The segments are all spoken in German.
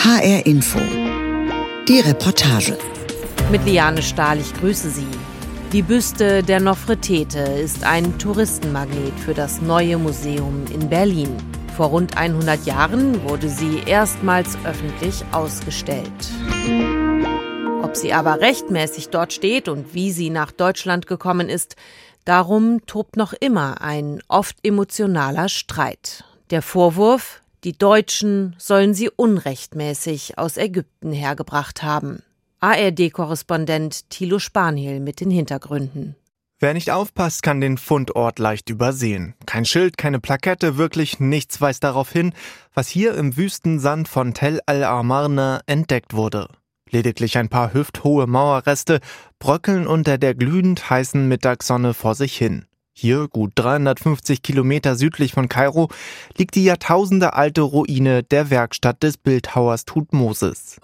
HR Info. Die Reportage. Mit Liane Stahl, ich grüße Sie. Die Büste der Nofretete ist ein Touristenmagnet für das neue Museum in Berlin. Vor rund 100 Jahren wurde sie erstmals öffentlich ausgestellt. Ob sie aber rechtmäßig dort steht und wie sie nach Deutschland gekommen ist, darum tobt noch immer ein oft emotionaler Streit. Der Vorwurf, die Deutschen sollen sie unrechtmäßig aus Ägypten hergebracht haben. ARD-Korrespondent Thilo Spanhiel mit den Hintergründen. Wer nicht aufpasst, kann den Fundort leicht übersehen. Kein Schild, keine Plakette, wirklich nichts weist darauf hin, was hier im Wüstensand von Tell al-Amarna entdeckt wurde. Lediglich ein paar hüfthohe Mauerreste bröckeln unter der glühend heißen Mittagssonne vor sich hin. Hier, gut 350 Kilometer südlich von Kairo, liegt die jahrtausendealte Ruine der Werkstatt des Bildhauers Thutmosis.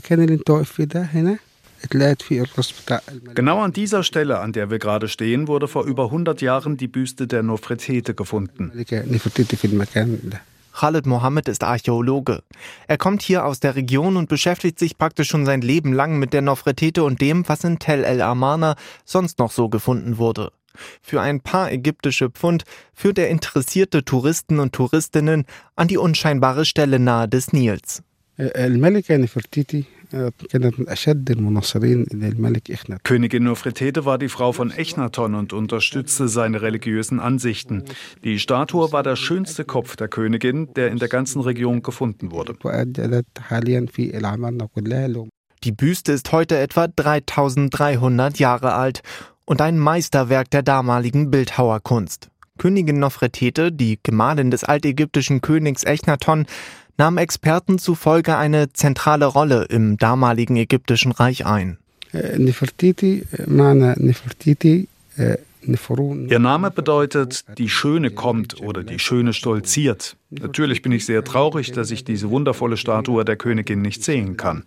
Genau an dieser Stelle, an der wir gerade stehen, wurde vor über 100 Jahren die Büste der Nofretete gefunden. Khalid Mohammed ist Archäologe. Er kommt hier aus der Region und beschäftigt sich praktisch schon sein Leben lang mit der Nofretete und dem, was in Tell el-Amarna sonst noch so gefunden wurde. Für ein paar ägyptische Pfund führt er interessierte Touristen und Touristinnen an die unscheinbare Stelle nahe des Nils. Königin Nofretete war die Frau von Echnaton und unterstützte seine religiösen Ansichten. Die Statue war der schönste Kopf der Königin, der in der ganzen Region gefunden wurde. Die Büste ist heute etwa 3300 Jahre alt und ein Meisterwerk der damaligen Bildhauerkunst. Königin Nofretete, die Gemahlin des altägyptischen Königs Echnaton, nahm Experten zufolge eine zentrale Rolle im damaligen ägyptischen Reich ein. Ihr Name bedeutet, die Schöne kommt oder die Schöne stolziert. Natürlich bin ich sehr traurig, dass ich diese wundervolle Statue der Königin nicht sehen kann.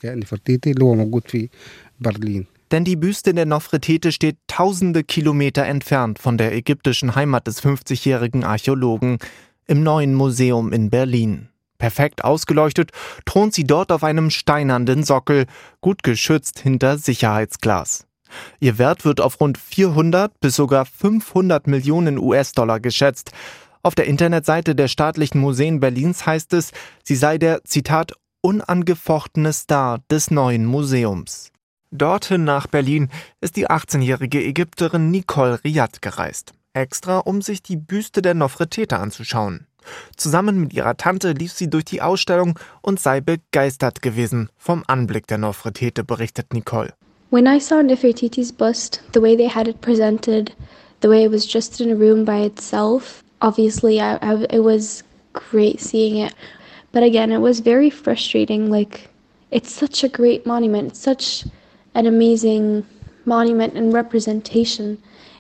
Denn die Büste der Nofretete steht tausende Kilometer entfernt von der ägyptischen Heimat des 50-jährigen Archäologen im Neuen Museum in Berlin. Perfekt ausgeleuchtet thront sie dort auf einem steinernen Sockel, gut geschützt hinter Sicherheitsglas. Ihr Wert wird auf rund 400 bis sogar 500 Millionen US-Dollar geschätzt. Auf der Internetseite der Staatlichen Museen Berlins heißt es, sie sei der, Zitat, unangefochtene Star des neuen Museums. Dorthin nach Berlin ist die 18-jährige Ägypterin Nicole Riyad gereist. Extra, um sich die Büste der Nofretete anzuschauen. Zusammen mit ihrer Tante lief sie durch die Ausstellung und sei begeistert gewesen vom Anblick der Nofretete, berichtet Nicole. When I saw Nefertiti's bust, the way they had it presented, the way it was just in a room by itself, obviously it was great seeing it. But again, it was very frustrating. Like, it's such a great monument. It's such an amazing monument and representation.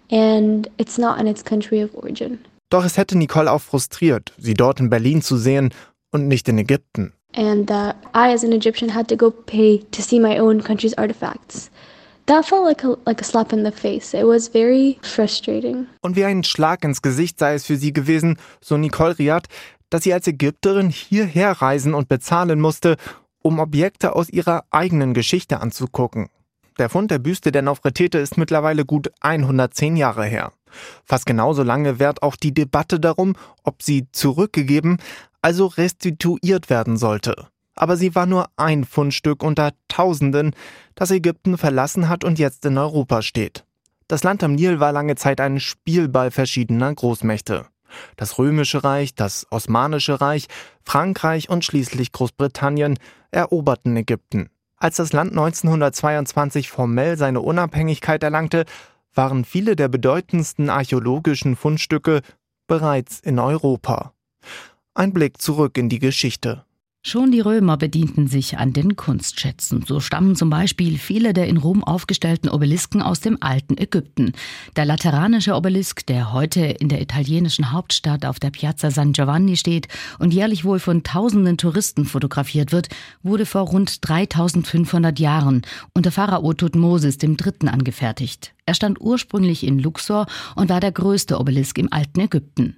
And it's not in its country of origin. Doch es hätte Nicole auch frustriert, sie dort in Berlin zu sehen und nicht in Ägypten. And I as an Egyptian had to go pay to see my own country's artifacts. That felt like a slap in the face. It was very frustrating. Und wie ein Schlag ins Gesicht sei es für sie gewesen, so Nicole Riyad, dass sie als Ägypterin hierher reisen und bezahlen musste, um Objekte aus ihrer eigenen Geschichte anzugucken. Der Fund der Büste der Nofretete ist mittlerweile gut 110 Jahre her. Fast genauso lange währt auch die Debatte darum, ob sie zurückgegeben, also restituiert werden sollte. Aber sie war nur ein Fundstück unter Tausenden, das Ägypten verlassen hat und jetzt in Europa steht. Das Land am Nil war lange Zeit ein Spielball verschiedener Großmächte. Das Römische Reich, das Osmanische Reich, Frankreich und schließlich Großbritannien eroberten Ägypten. Als das Land 1922 formell seine Unabhängigkeit erlangte, waren viele der bedeutendsten archäologischen Fundstücke bereits in Europa. Ein Blick zurück in die Geschichte. Schon die Römer bedienten sich an den Kunstschätzen. So stammen zum Beispiel viele der in Rom aufgestellten Obelisken aus dem alten Ägypten. Der Lateranische Obelisk, der heute in der italienischen Hauptstadt auf der Piazza San Giovanni steht und jährlich wohl von tausenden Touristen fotografiert wird, wurde vor rund 3500 Jahren unter Pharao Thutmosis III. Angefertigt. Er stand ursprünglich in Luxor und war der größte Obelisk im alten Ägypten.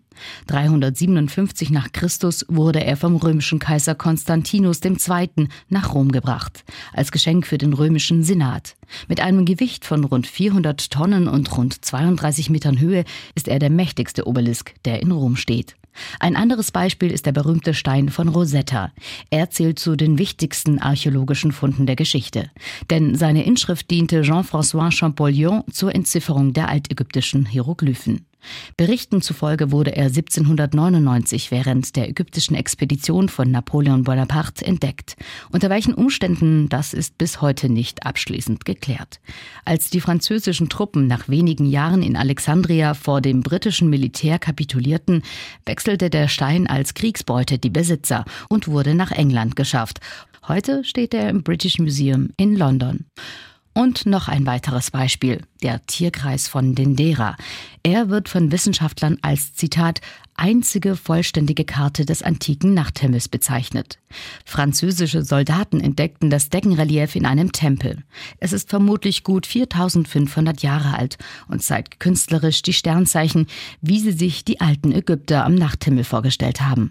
357 nach Christus wurde er vom römischen Kaiser Konstantinus II. Nach Rom gebracht, als Geschenk für den römischen Senat. Mit einem Gewicht von rund 400 Tonnen und rund 32 Metern Höhe ist er der mächtigste Obelisk, der in Rom steht. Ein anderes Beispiel ist der berühmte Stein von Rosetta. Er zählt zu den wichtigsten archäologischen Funden der Geschichte. Denn seine Inschrift diente Jean-François Champollion zur Entzifferung der altägyptischen Hieroglyphen. Berichten zufolge wurde er 1799 während der ägyptischen Expedition von Napoleon Bonaparte entdeckt. Unter welchen Umständen, das ist bis heute nicht abschließend geklärt. Als die französischen Truppen nach wenigen Jahren in Alexandria vor dem britischen Militär kapitulierten, wechselte der Stein als Kriegsbeute die Besitzer und wurde nach England geschafft. Heute steht er im British Museum in London. Und noch ein weiteres Beispiel, der Tierkreis von Dendera. Er wird von Wissenschaftlern als, Zitat, einzige vollständige Karte des antiken Nachthimmels bezeichnet. Französische Soldaten entdeckten das Deckenrelief in einem Tempel. Es ist vermutlich gut 4500 Jahre alt und zeigt künstlerisch die Sternzeichen, wie sie sich die alten Ägypter am Nachthimmel vorgestellt haben.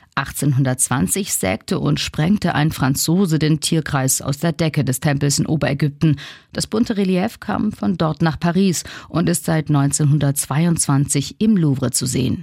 1820 sägte und sprengte ein Franzose den Tierkreis aus der Decke des Tempels in Oberägypten. Das bunte Relief kam von dort nach Paris und ist seit 1922 im Louvre zu sehen.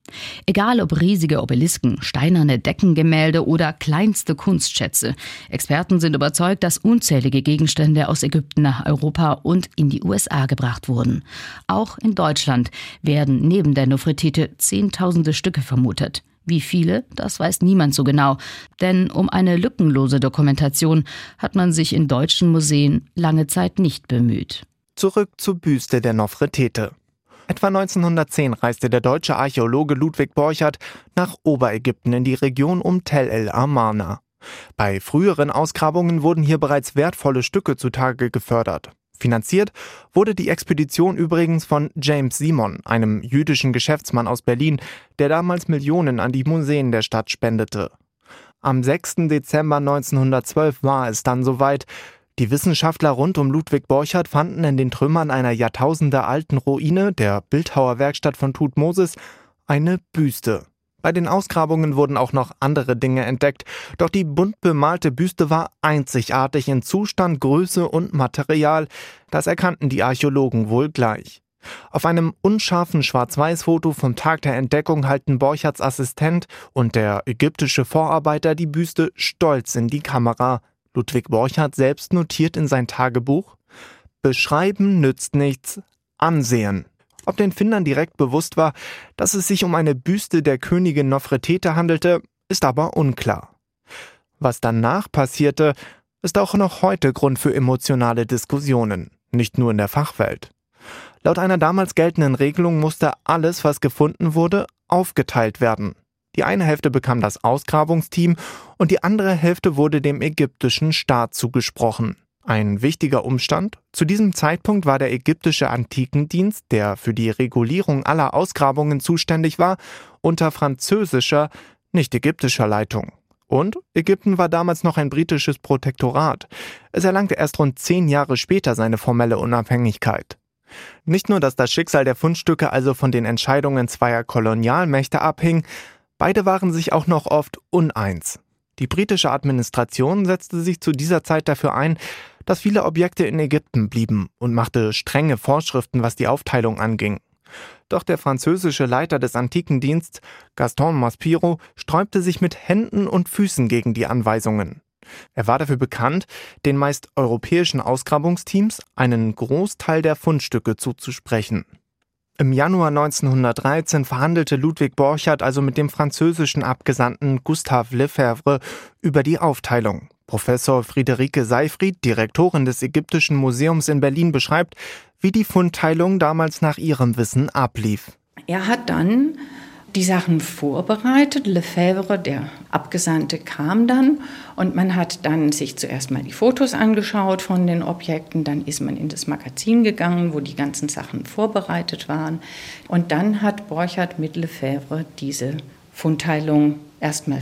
Egal ob riesige Obelisken, steinerne Deckengemälde oder kleinste Kunstschätze. Experten sind überzeugt, dass unzählige Gegenstände aus Ägypten nach Europa und in die USA gebracht wurden. Auch in Deutschland werden neben der Nofretete Zehntausende Stücke vermutet. Wie viele, das weiß niemand so genau. Denn um eine lückenlose Dokumentation hat man sich in deutschen Museen lange Zeit nicht bemüht. Zurück zur Büste der Nofretete. Etwa 1910 reiste der deutsche Archäologe Ludwig Borchardt nach Oberägypten in die Region um Tell el-Amarna. Bei früheren Ausgrabungen wurden hier bereits wertvolle Stücke zutage gefördert. Finanziert wurde die Expedition übrigens von James Simon, einem jüdischen Geschäftsmann aus Berlin, der damals Millionen an die Museen der Stadt spendete. Am 6. Dezember 1912 war es dann soweit. Die Wissenschaftler rund um Ludwig Borchardt fanden in den Trümmern einer jahrtausendealten Ruine, der Bildhauerwerkstatt von Thutmosis, eine Büste. Bei den Ausgrabungen wurden auch noch andere Dinge entdeckt, doch die bunt bemalte Büste war einzigartig in Zustand, Größe und Material. Das erkannten die Archäologen wohl gleich. Auf einem unscharfen Schwarz-Weiß-Foto vom Tag der Entdeckung halten Borchardts Assistent und der ägyptische Vorarbeiter die Büste stolz in die Kamera. Ludwig Borchardt selbst notiert in sein Tagebuch: Beschreiben nützt nichts, ansehen. Ob den Findern direkt bewusst war, dass es sich um eine Büste der Königin Nofretete handelte, ist aber unklar. Was danach passierte, ist auch noch heute Grund für emotionale Diskussionen, nicht nur in der Fachwelt. Laut einer damals geltenden Regelung musste alles, was gefunden wurde, aufgeteilt werden. Die eine Hälfte bekam das Ausgrabungsteam und die andere Hälfte wurde dem ägyptischen Staat zugesprochen. Ein wichtiger Umstand: Zu diesem Zeitpunkt war der ägyptische Antikendienst, der für die Regulierung aller Ausgrabungen zuständig war, unter französischer, nicht ägyptischer Leitung. Und Ägypten war damals noch ein britisches Protektorat. Es erlangte erst rund 10 Jahre später seine formelle Unabhängigkeit. Nicht nur, dass das Schicksal der Fundstücke also von den Entscheidungen zweier Kolonialmächte abhing, beide waren sich auch noch oft uneins. Die britische Administration setzte sich zu dieser Zeit dafür ein, dass viele Objekte in Ägypten blieben und machte strenge Vorschriften, was die Aufteilung anging. Doch der französische Leiter des Antikendienstes, Gaston Maspero, sträubte sich mit Händen und Füßen gegen die Anweisungen. Er war dafür bekannt, den meist europäischen Ausgrabungsteams einen Großteil der Fundstücke zuzusprechen. Im Januar 1913 verhandelte Ludwig Borchardt also mit dem französischen Abgesandten Gustave Lefebvre über die Aufteilung. Professor Friederike Seyfried, Direktorin des Ägyptischen Museums in Berlin, beschreibt, wie die Fundteilung damals nach ihrem Wissen ablief. Er hat dann die Sachen vorbereitet. Lefebvre, der Abgesandte, kam dann und man hat dann sich zuerst mal die Fotos angeschaut von den Objekten. Dann ist man in das Magazin gegangen, wo die ganzen Sachen vorbereitet waren. Und dann hat Borchardt mit Lefebvre diese Fundteilung erstmal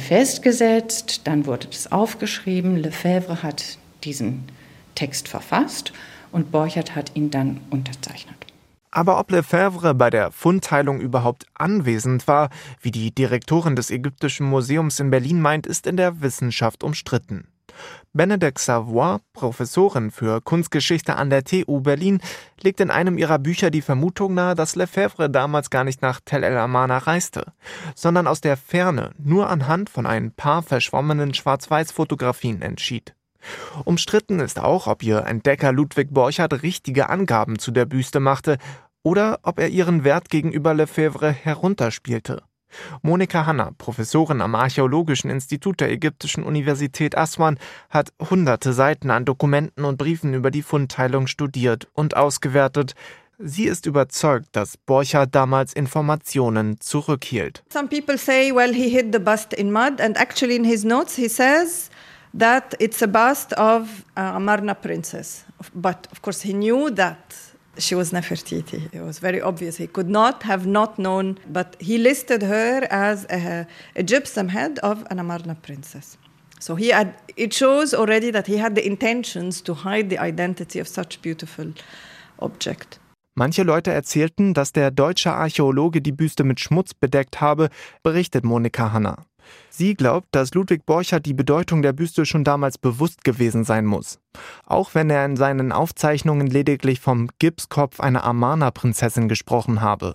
festgesetzt. Dann wurde das aufgeschrieben. Lefebvre hat diesen Text verfasst und Borchardt hat ihn dann unterzeichnet. Aber ob Lefebvre bei der Fundteilung überhaupt anwesend war, wie die Direktorin des Ägyptischen Museums in Berlin meint, ist in der Wissenschaft umstritten. Benedek Savoy, Professorin für Kunstgeschichte an der TU Berlin, legt in einem ihrer Bücher die Vermutung nahe, dass Lefebvre damals gar nicht nach Tell el-Amarna reiste, sondern aus der Ferne nur anhand von ein paar verschwommenen Schwarz-Weiß-Fotografien entschied. Umstritten ist auch, ob ihr Entdecker Ludwig Borchardt richtige Angaben zu der Büste machte oder ob er ihren Wert gegenüber Lefebvre herunterspielte. Monika Hanna, Professorin am Archäologischen Institut der Ägyptischen Universität Aswan, hat hunderte Seiten an Dokumenten und Briefen über die Fundteilung studiert und ausgewertet. Sie ist überzeugt, dass Borchardt damals Informationen zurückhielt. Some people say, well, he hid the bust in mud, and actually in his notes he says that it's a bust of Amarna princess. But of course he knew that she was Nefertiti. It was very obvious. He could not have not known, but he listed her as a gypsum head of an Amarna princess. So it shows already that he had the intentions to hide the identity of such beautiful object. Manche Leute erzählten, dass der deutsche Archäologe die Büste mit Schmutz bedeckt habe, berichtet Monika Hanna. Sie glaubt, dass Ludwig Borchardt die Bedeutung der Büste schon damals bewusst gewesen sein muss. Auch wenn er in seinen Aufzeichnungen lediglich vom Gipskopf einer Amarna-Prinzessin gesprochen habe.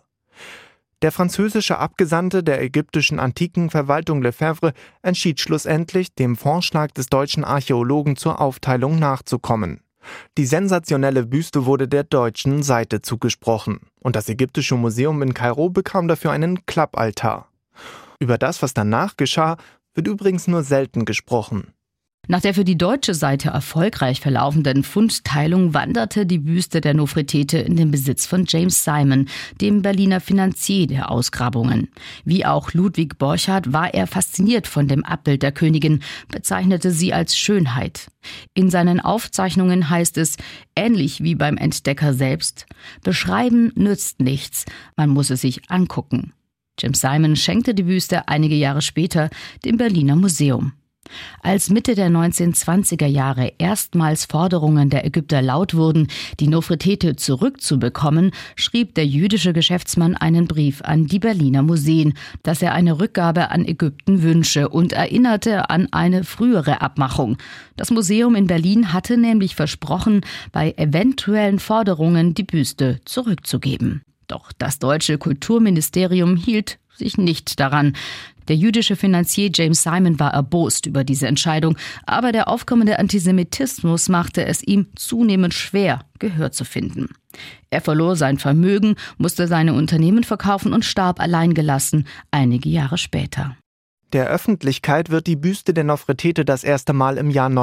Der französische Abgesandte der ägyptischen Antikenverwaltung Lefebvre entschied schlussendlich, dem Vorschlag des deutschen Archäologen zur Aufteilung nachzukommen. Die sensationelle Büste wurde der deutschen Seite zugesprochen und das Ägyptische Museum in Kairo bekam dafür einen Klappaltar. Über das, was danach geschah, wird übrigens nur selten gesprochen. Nach der für die deutsche Seite erfolgreich verlaufenden Fundteilung wanderte die Büste der Nofretete in den Besitz von James Simon, dem Berliner Finanzier der Ausgrabungen. Wie auch Ludwig Borchardt war er fasziniert von dem Abbild der Königin, bezeichnete sie als Schönheit. In seinen Aufzeichnungen heißt es, ähnlich wie beim Entdecker selbst, beschreiben nützt nichts, man muss es sich angucken. James Simon schenkte die Büste einige Jahre später dem Berliner Museum. Als Mitte der 1920er Jahre erstmals Forderungen der Ägypter laut wurden, die Nofretete zurückzubekommen, schrieb der jüdische Geschäftsmann einen Brief an die Berliner Museen, dass er eine Rückgabe an Ägypten wünsche und erinnerte an eine frühere Abmachung. Das Museum in Berlin hatte nämlich versprochen, bei eventuellen Forderungen die Büste zurückzugeben. Doch das deutsche Kulturministerium hielt sich nicht daran. Der jüdische Finanzier James Simon war erbost über diese Entscheidung, aber der aufkommende Antisemitismus machte es ihm zunehmend schwer, Gehör zu finden. Er verlor sein Vermögen, musste seine Unternehmen verkaufen und starb alleingelassen einige Jahre später. Der Öffentlichkeit wird die Büste der Nofretete das erste Mal im Jahr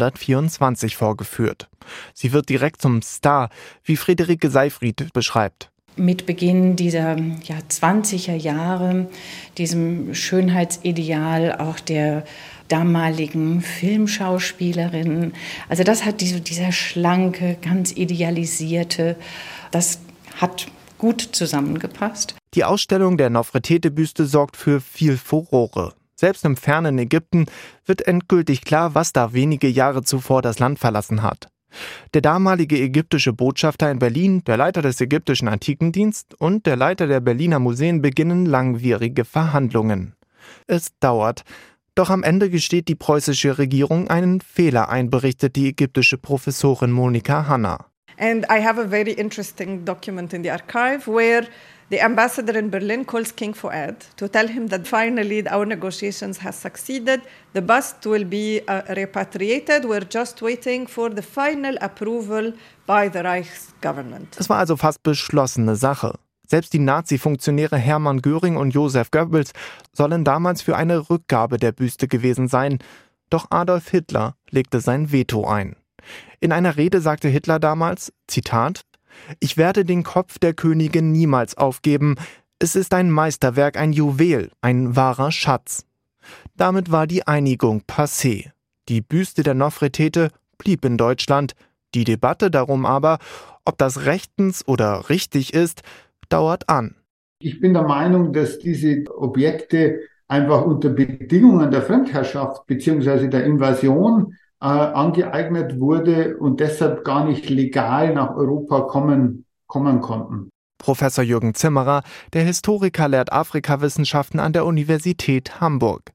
1924 vorgeführt. Sie wird direkt zum Star, wie Friederike Seyfried beschreibt. Mit Beginn dieser 20er Jahre, diesem Schönheitsideal auch der damaligen Filmschauspielerinnen. Also das hat dieser schlanke, ganz idealisierte, das hat gut zusammengepasst. Die Ausstellung der Nofretete-Büste sorgt für viel Furore. Selbst im fernen Ägypten wird endgültig klar, was da wenige Jahre zuvor das Land verlassen hat. Der damalige ägyptische Botschafter in Berlin, der Leiter des ägyptischen Antikendienst und der Leiter der Berliner Museen beginnen langwierige Verhandlungen. Es dauert, doch am Ende gesteht die preußische Regierung einen Fehler ein, berichtet die ägyptische Professorin Monika Hanna. And I have a very interesting document in the archive where the ambassador in Berlin calls King Fuad to tell him that finally our negotiations has succeeded. The bust will be repatriated. We're just waiting for the final approval by the Reichsgovernment. Es war also fast beschlossene Sache. Selbst die Nazi-Funktionäre Hermann Göring und Josef Goebbels sollen damals für eine Rückgabe der Büste gewesen sein. Doch Adolf Hitler legte sein Veto ein. In einer Rede sagte Hitler damals, Zitat, »Ich werde den Kopf der Königin niemals aufgeben. Es ist ein Meisterwerk, ein Juwel, ein wahrer Schatz.« Damit war die Einigung passé. Die Büste der Nofretete blieb in Deutschland. Die Debatte darum aber, ob das rechtens oder richtig ist, dauert an. Ich bin der Meinung, dass diese Objekte einfach unter Bedingungen der Fremdherrschaft bzw. der Invasion angeeignet wurde und deshalb gar nicht legal nach Europa kommen konnten. Professor Jürgen Zimmerer, der Historiker, lehrt Afrikawissenschaften an der Universität Hamburg.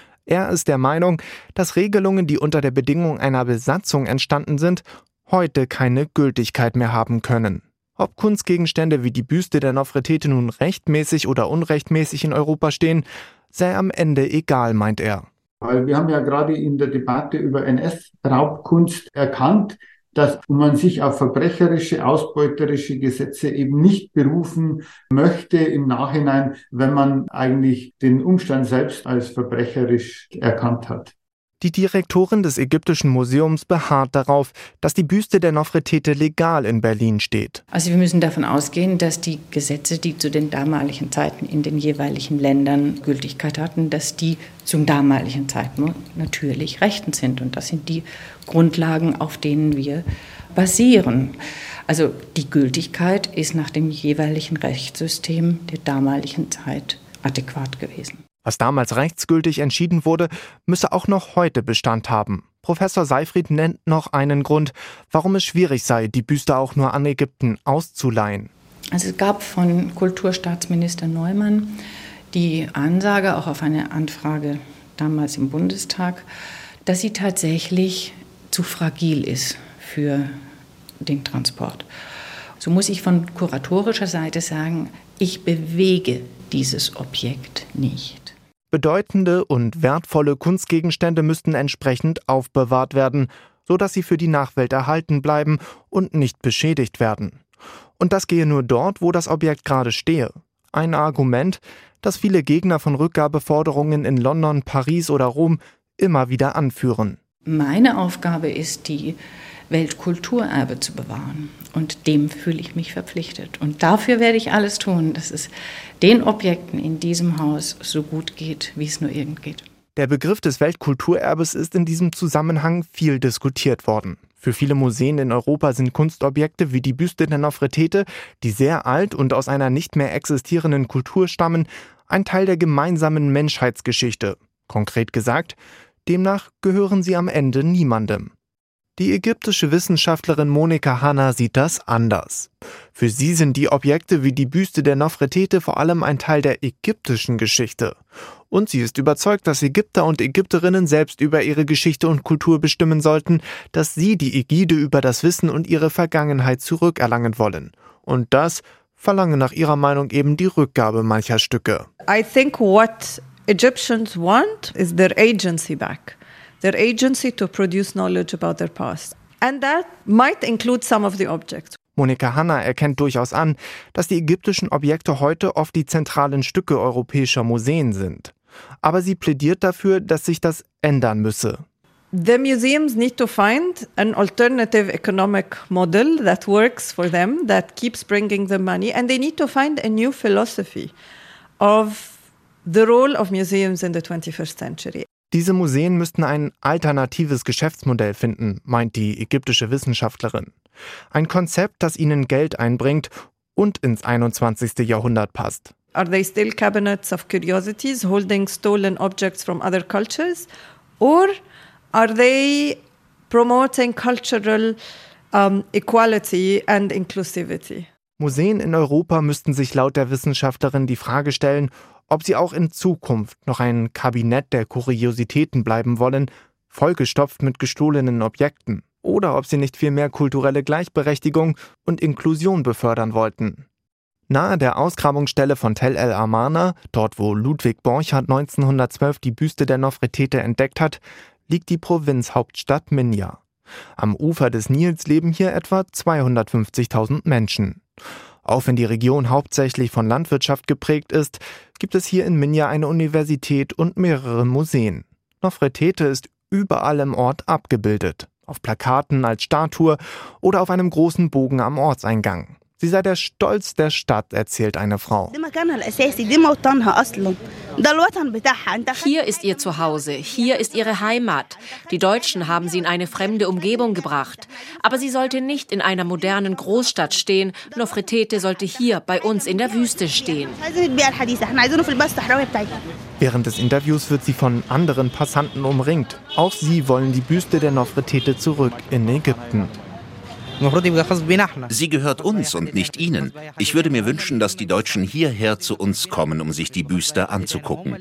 Er ist der Meinung, dass Regelungen, die unter der Bedingung einer Besatzung entstanden sind, heute keine Gültigkeit mehr haben können. Ob Kunstgegenstände wie die Büste der Nofretete nun rechtmäßig oder unrechtmäßig in Europa stehen, sei am Ende egal, meint er. Weil wir haben ja gerade in der Debatte über NS-Raubkunst erkannt, dass man sich auf verbrecherische, ausbeuterische Gesetze eben nicht berufen möchte im Nachhinein, wenn man eigentlich den Umstand selbst als verbrecherisch erkannt hat. Die Direktorin des Ägyptischen Museums beharrt darauf, dass die Büste der Nofretete legal in Berlin steht. Also wir müssen davon ausgehen, dass die Gesetze, die zu den damaligen Zeiten in den jeweiligen Ländern Gültigkeit hatten, dass die zum damaligen Zeitpunkt natürlich rechtens sind. Und das sind die Grundlagen, auf denen wir basieren. Also die Gültigkeit ist nach dem jeweiligen Rechtssystem der damaligen Zeit adäquat gewesen. Was damals rechtsgültig entschieden wurde, müsse auch noch heute Bestand haben. Professor Seyfried nennt noch einen Grund, warum es schwierig sei, die Büste auch nur an Ägypten auszuleihen. Also es gab von Kulturstaatsminister Neumann die Ansage, auch auf eine Anfrage damals im Bundestag, dass sie tatsächlich zu fragil ist für den Transport. So muss ich von kuratorischer Seite sagen, ich bewege dieses Objekt nicht. Bedeutende und wertvolle Kunstgegenstände müssten entsprechend aufbewahrt werden, sodass sie für die Nachwelt erhalten bleiben und nicht beschädigt werden. Und das gehe nur dort, wo das Objekt gerade stehe. Ein Argument, das viele Gegner von Rückgabeforderungen in London, Paris oder Rom immer wieder anführen. Meine Aufgabe ist, die Weltkulturerbe zu bewahren. Und dem fühle ich mich verpflichtet. Und dafür werde ich alles tun, dass es den Objekten in diesem Haus so gut geht, wie es nur irgend geht. Der Begriff des Weltkulturerbes ist in diesem Zusammenhang viel diskutiert worden. Für viele Museen in Europa sind Kunstobjekte wie die Büste der Nofretete, die sehr alt und aus einer nicht mehr existierenden Kultur stammen, ein Teil der gemeinsamen Menschheitsgeschichte. Konkret gesagt, demnach gehören sie am Ende niemandem. Die ägyptische Wissenschaftlerin Monika Hanna sieht das anders. Für sie sind die Objekte wie die Büste der Nofretete vor allem ein Teil der ägyptischen Geschichte. Und sie ist überzeugt, dass Ägypter und Ägypterinnen selbst über ihre Geschichte und Kultur bestimmen sollten, dass sie die Ägide über das Wissen und ihre Vergangenheit zurückerlangen wollen. Und das verlange nach ihrer Meinung eben die Rückgabe mancher Stücke. I think what Egyptians want is their agency back. Their agency to produce knowledge about their past. And that might include some of the objects. Monika Hanna erkennt durchaus an, dass die ägyptischen Objekte heute oft die zentralen Stücke europäischer Museen sind. Aber sie plädiert dafür, dass sich das ändern müsse. The museums need to find an alternative economic model that works for them, that keeps bringing them money, and they need to find a new philosophy of the role of museums in the 21st century. Diese Museen müssten ein alternatives Geschäftsmodell finden, meint die ägyptische Wissenschaftlerin. Ein Konzept, das ihnen Geld einbringt und ins 21. Jahrhundert passt. Are they still cabinets of curiosities holding stolen objects from other cultures? Or are they promoting cultural equality and inclusivity? Museen in Europa müssten sich laut der Wissenschaftlerin die Frage stellen, ob sie auch in Zukunft noch ein Kabinett der Kuriositäten bleiben wollen, vollgestopft mit gestohlenen Objekten, oder ob sie nicht vielmehr kulturelle Gleichberechtigung und Inklusion befördern wollten. Nahe der Ausgrabungsstelle von Tell el Amarna, dort wo Ludwig Borchardt 1912 die Büste der Nofretete entdeckt hat, liegt die Provinzhauptstadt Minya. Am Ufer des Nils leben hier etwa 250.000 Menschen. Auch wenn die Region hauptsächlich von Landwirtschaft geprägt ist, gibt es hier in Minya eine Universität und mehrere Museen. Nofretete ist überall im Ort abgebildet, auf Plakaten als Statue oder auf einem großen Bogen am Ortseingang. Sie sei der Stolz der Stadt, erzählt eine Frau. Hier ist ihr Zuhause, hier ist ihre Heimat. Die Deutschen haben sie in eine fremde Umgebung gebracht. Aber sie sollte nicht in einer modernen Großstadt stehen. Nofretete sollte hier bei uns in der Wüste stehen. Während des Interviews wird sie von anderen Passanten umringt. Auch sie wollen die Büste der Nofretete zurück in Ägypten. Sie gehört uns und nicht ihnen. Ich würde mir wünschen, dass die Deutschen hierher zu uns kommen, um sich die Büste anzugucken.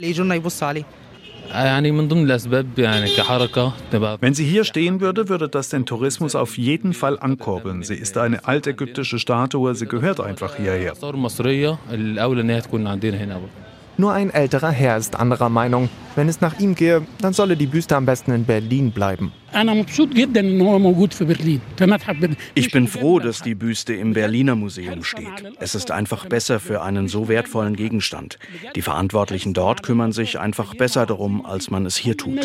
Wenn sie hier stehen würde, würde das den Tourismus auf jeden Fall ankurbeln. Sie ist eine altägyptische Statue, sie gehört einfach hierher. Nur ein älterer Herr ist anderer Meinung. Wenn es nach ihm gehe, dann solle die Büste am besten in Berlin bleiben. Ich bin froh, dass die Büste im Berliner Museum steht. Es ist einfach besser für einen so wertvollen Gegenstand. Die Verantwortlichen dort kümmern sich einfach besser darum, als man es hier tut.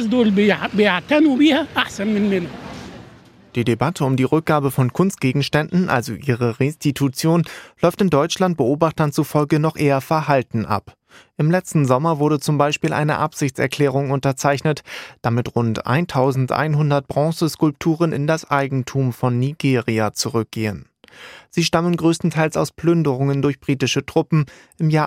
Die Debatte um die Rückgabe von Kunstgegenständen, also ihre Restitution, läuft in Deutschland Beobachtern zufolge noch eher verhalten ab. Im letzten Sommer wurde zum Beispiel eine Absichtserklärung unterzeichnet, damit rund 1100 Bronzeskulpturen in das Eigentum von Nigeria zurückgehen. Sie stammen größtenteils aus Plünderungen durch britische Truppen im Jahr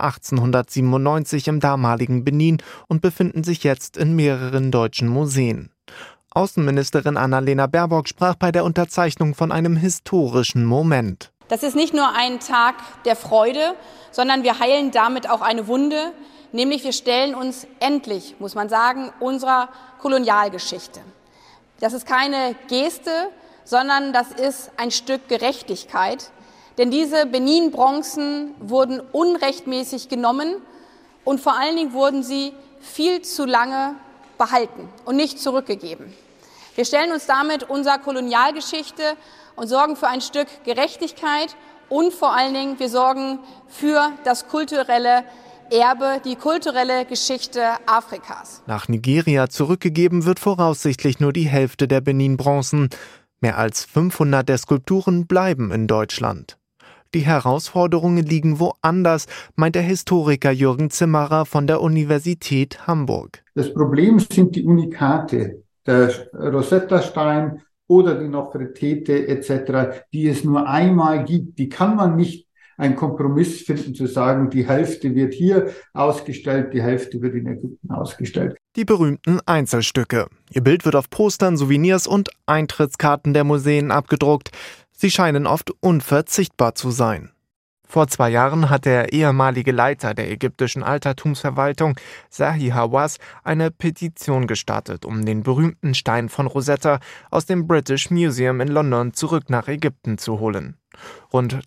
1897 im damaligen Benin und befinden sich jetzt in mehreren deutschen Museen. Außenministerin Annalena Baerbock sprach bei der Unterzeichnung von einem historischen Moment. Das ist nicht nur ein Tag der Freude, sondern wir heilen damit auch eine Wunde, nämlich wir stellen uns endlich, muss man sagen, unserer Kolonialgeschichte. Das ist keine Geste, sondern das ist ein Stück Gerechtigkeit, denn diese Benin-Bronzen wurden unrechtmäßig genommen und vor allen Dingen wurden sie viel zu lange behalten und nicht zurückgegeben. Wir stellen uns damit unserer Kolonialgeschichte und sorgen für ein Stück Gerechtigkeit und vor allen Dingen wir sorgen für das kulturelle Erbe, die kulturelle Geschichte Afrikas. Nach Nigeria zurückgegeben wird voraussichtlich nur die Hälfte der Benin-Bronzen. Mehr als 500 der Skulpturen bleiben in Deutschland. Die Herausforderungen liegen woanders, meint der Historiker Jürgen Zimmerer von der Universität Hamburg. Das Problem sind die Unikate, der Rosetta-Stein oder die Nofretete etc., die es nur einmal gibt. Die kann man nicht einen Kompromiss finden, zu sagen, die Hälfte wird hier ausgestellt, die Hälfte wird in Ägypten ausgestellt. Die berühmten Einzelstücke. Ihr Bild wird auf Postern, Souvenirs und Eintrittskarten der Museen abgedruckt. Sie scheinen oft unverzichtbar zu sein. Vor 2 Jahren hat der ehemalige Leiter der ägyptischen Altertumsverwaltung, Zahi Hawass, eine Petition gestartet, um den berühmten Stein von Rosetta aus dem British Museum in London zurück nach Ägypten zu holen. Rund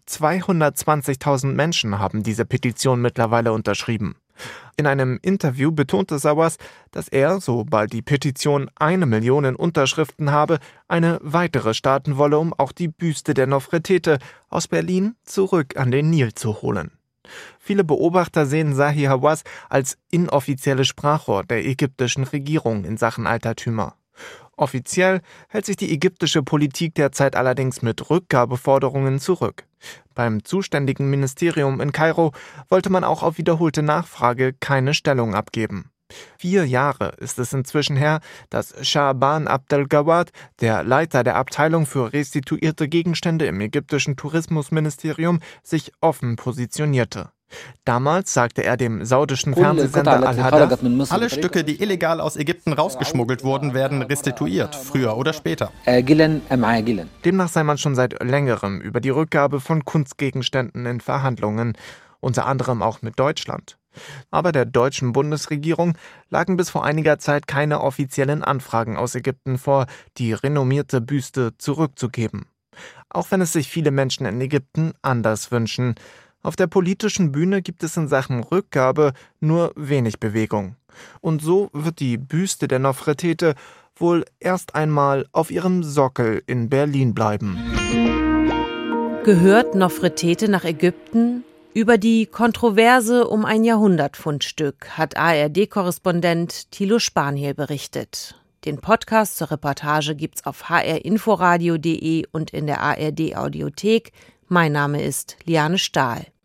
220.000 Menschen haben diese Petition mittlerweile unterschrieben. In einem Interview betonte Hawass, dass er, sobald die Petition 1 Million Unterschriften habe, eine weitere starten wolle, um auch die Büste der Nofretete aus Berlin zurück an den Nil zu holen. Viele Beobachter sehen Zahi Hawass als inoffizielles Sprachrohr der ägyptischen Regierung in Sachen Altertümer. Offiziell hält sich die ägyptische Politik derzeit allerdings mit Rückgabeforderungen zurück. Beim zuständigen Ministerium in Kairo wollte man auch auf wiederholte Nachfrage keine Stellung abgeben. 4 Jahre ist es inzwischen her, dass Shaban Abdelgawad, der Leiter der Abteilung für restituierte Gegenstände im ägyptischen Tourismusministerium, sich offen positionierte. Damals sagte er dem saudischen Fernsehsender Al-Hadath: Alle Stücke, die illegal aus Ägypten rausgeschmuggelt wurden, werden restituiert, früher oder später. Demnach sei man schon seit längerem über die Rückgabe von Kunstgegenständen in Verhandlungen, unter anderem auch mit Deutschland. Aber der deutschen Bundesregierung lagen bis vor einiger Zeit keine offiziellen Anfragen aus Ägypten vor, die renommierte Büste zurückzugeben. Auch wenn es sich viele Menschen in Ägypten anders wünschen. Auf der politischen Bühne gibt es in Sachen Rückgabe nur wenig Bewegung. Und so wird die Büste der Nofretete wohl erst einmal auf ihrem Sockel in Berlin bleiben. Gehört Nofretete nach Ägypten? Über die Kontroverse um ein Jahrhundertpfundstück hat ARD-Korrespondent Thilo Spaniel berichtet. Den Podcast zur Reportage gibt's auf hrinforadio.de und in der ARD-Audiothek. Mein Name ist Liane Stahl.